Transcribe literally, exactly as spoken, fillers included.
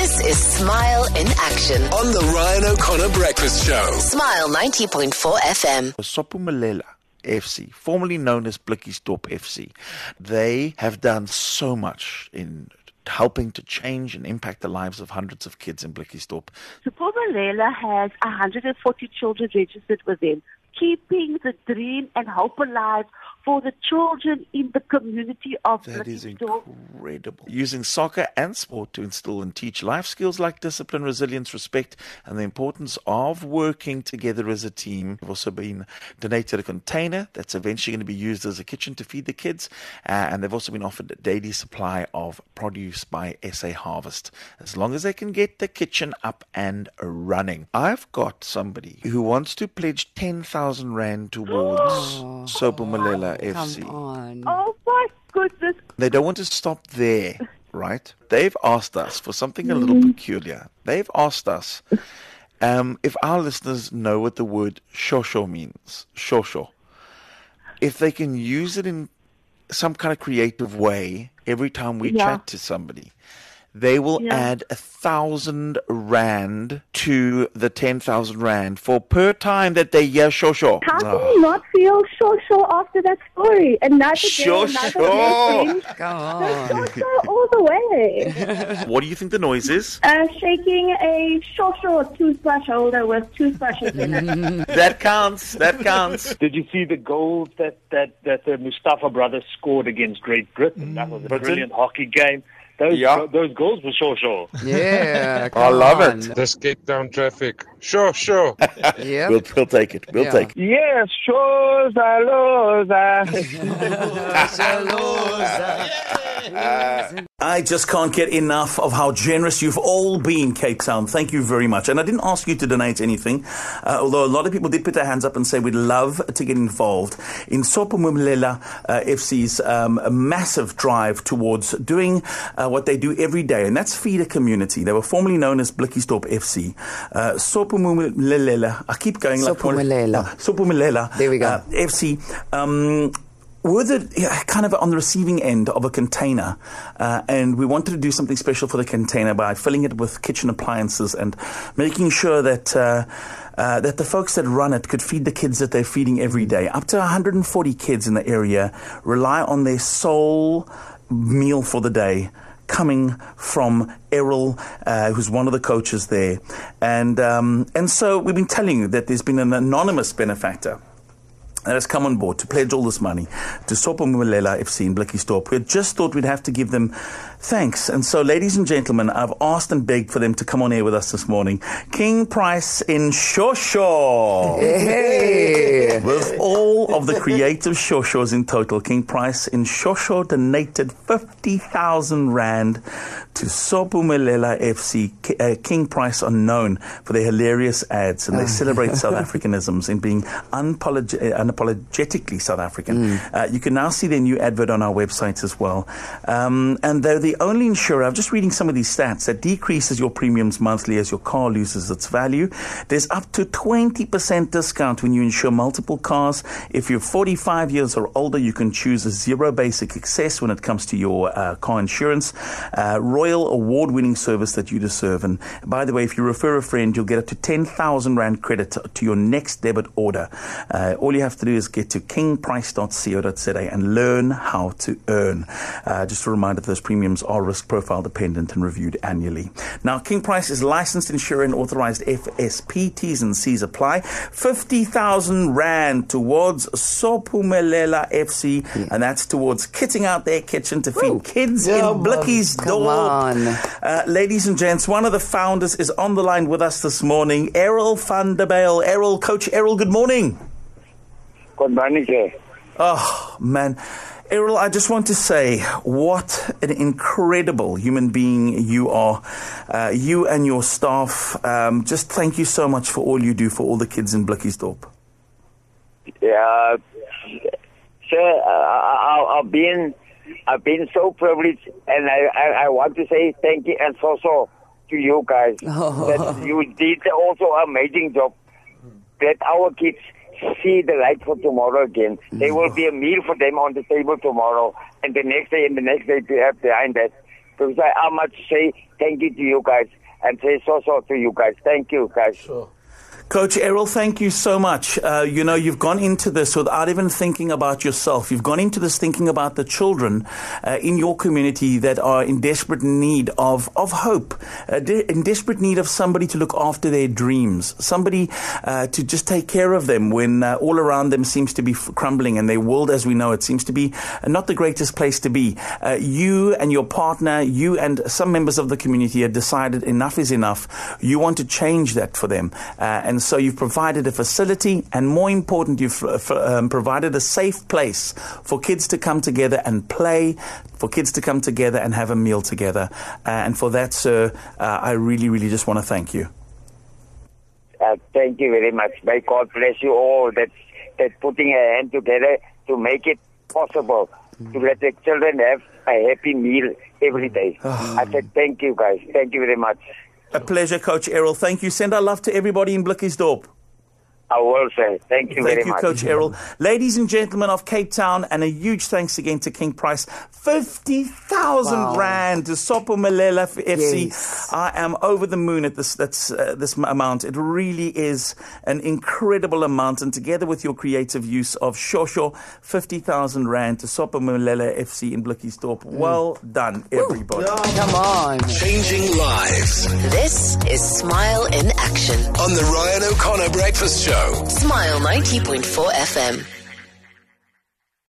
This is Smile in Action on the Ryan O'Connor Breakfast Show. Smile ninety point four F M. Sophumelele F C, formerly known as Blikkiesdorp F C, they have done so much in helping to change and impact the lives of hundreds of kids in Blikkiesdorp. Sophumelele has one hundred forty children registered with them, keeping the dream and hope alive for the children in the community of That is Blikkiesdorp. incredible. Using soccer and sport to instill and teach life skills like discipline, resilience, respect, and the importance of working together as a team. They've also been donated a container that's eventually going to be used as a kitchen to feed the kids, uh, and they've also been offered a daily supply of produce by S A Harvest, as long as they can get the kitchen up and running. I've got somebody who wants to pledge ten thousand rand towards Oh. Sophumelele F C. Come on. Oh my goodness. They don't want to stop there, right? They've asked us for something a little peculiar. They've asked us um, if our listeners know what the word shosho means. Shosho. If they can use it in some kind of creative way every time we Yeah. chat to somebody, they will Yeah. add a thousand rand to the ten thousand rand for per time that they hear shosho. How can Ah. you not feel so so after that story? Another day, Sure, another sure. blessing. Come So on. so all the way. What do you think the noise is? Uh, shaking a shosho toothbrush holder with toothbrushes in it. That counts. That counts. Did you see the goals that, that, that the Mustafa brothers scored against Great Britain? That was a Britain? brilliant hockey game. Those Yeah. those goals were sure, sure. Yeah. I come love on. it. The skate down traffic. Sure, sure. Yep. We'll, we'll take it. We'll Yeah. take it. Yes, sure, I just can't get enough of how generous you've all been, Cape Town. Thank you very much. And I didn't ask you to donate anything, uh, although a lot of people did put their hands up and say we'd love to get involved in Sophumelele uh, F C's um, massive drive towards doing uh, what they do every day, and that's feed a community. They were formerly known as Blikkiesdorp F C. Uh, Sophumelele, I keep going like Sophumelele. Uh, Sophumelele There we go. Uh, F C. Um, We're the, yeah, kind of on the receiving end of a container, uh, and we wanted to do something special for the container by filling it with kitchen appliances and making sure that uh, uh, that the folks that run it could feed the kids that they're feeding every day. Up to one hundred forty kids in the area rely on their sole meal for the day coming from Errol, uh, who's one of the coaches there. And, um, and so we've been telling you that there's been an anonymous benefactor that has come on board to pledge all this money to Sophumelele F C in Blikkiesdorp. We had just thought we'd have to give them thanks. And so, ladies and gentlemen, I've asked and begged for them to come on air with us this morning. King Price in Shosho. Hey. With all of the creative Shoshos in total, King Price in Shosho donated fifty thousand rand to Sophumelele F C. K- uh, King Price are known for their hilarious ads, and they celebrate South Africanisms in being unapolog- uh, unapologetically South African. Uh, you can now see their new advert on our website as well. Um, and they're the only insurer, I'm just reading some of these stats, that decreases your premiums monthly as your car loses its value. There's up to twenty percent discount when you insure multiple cars. If you're forty-five years or older, you can choose a zero basic excess when it comes to your uh, car insurance. Uh, Royal award-winning service that you deserve. And by the way, if you refer a friend, you'll get up to ten thousand rand credit to, to your next debit order. Uh, all you have to do is get to king price dot co dot za and learn how to earn. Uh, just a reminder that those premiums are risk profile dependent and reviewed annually. Now, King Price is licensed insurer and authorized F S P. T's and C's apply. fifty thousand rand towards Sophumelele F C, and that's towards kitting out their kitchen to feed Ooh. kids Yeah, in man. Blikkiesdorp. Come on. Uh, ladies and gents, one of the founders is on the line with us this morning, Errol van der Bijl. Errol, Coach Errol, good morning. Good morning, sir. Oh, man. Errol, I just want to say what an incredible human being you are. Uh, you and your staff, um, just thank you so much for all you do for all the kids in Blikkiesdorp. Yeah, sir, uh, I, I've been, I've been so privileged, and I, I, I want to say thank you and so so to you guys. Oh. That you did also an amazing job. That our kids see the light for tomorrow again. There will be a meal for them on the table tomorrow, and the next day and the next day to have behind that. because I, I must say thank you to you guys and say so so to you guys. Thank you, guys. Sure. Coach Errol, thank you so much. Uh, you know, you've gone into this without even thinking about yourself. You've gone into this thinking about the children uh, in your community that are in desperate need of, of hope, uh, de- in desperate need of somebody to look after their dreams, somebody uh, to just take care of them when uh, all around them seems to be f- crumbling and their world as we know it seems to be uh, not the greatest place to be. Uh, you and your partner, you and some members of the community have decided enough is enough. You want to change that for them. Uh, and so you've provided a facility, and more important, you've uh, um, provided a safe place for kids to come together and play, for kids to come together and have a meal together. Uh, and for that, sir, uh, I really, really just want to thank you. Uh, thank you very much. May God bless you all that that putting a hand together to make it possible to let the children have a happy meal every day. I said thank you, guys. Thank you very much. A pleasure, Coach Errol. Thank you. Send our love to everybody in Blikkiesdorp. I will say. Thank you Thank very you, much. Coach Errol. Ladies and gentlemen of Cape Town, and a huge thanks again to King Price. fifty thousand Wow. rand to Sopumalelo F C. Yes. I am over the moon at this that's, uh, this amount. It really is an incredible amount. And together with your creative use of Shosho, fifty thousand rand to Sopumalelo F C in Blikkiesdorp. Well done, everybody. Come on. Changing lives This is Smile in Action. on the Ryan O'Connor Breakfast Show. Smile ninety point four F M.